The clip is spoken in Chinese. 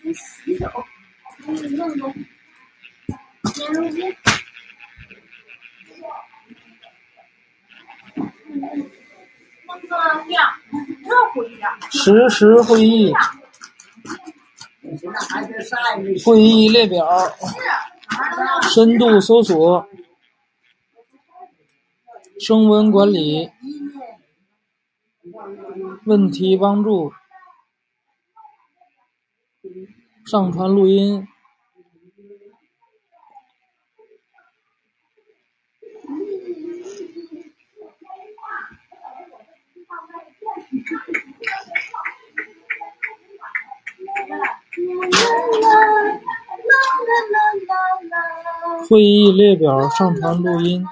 实时会议会议列表，深度搜索，声纹管理，问题帮助，上传录音，会议列表，上传录音。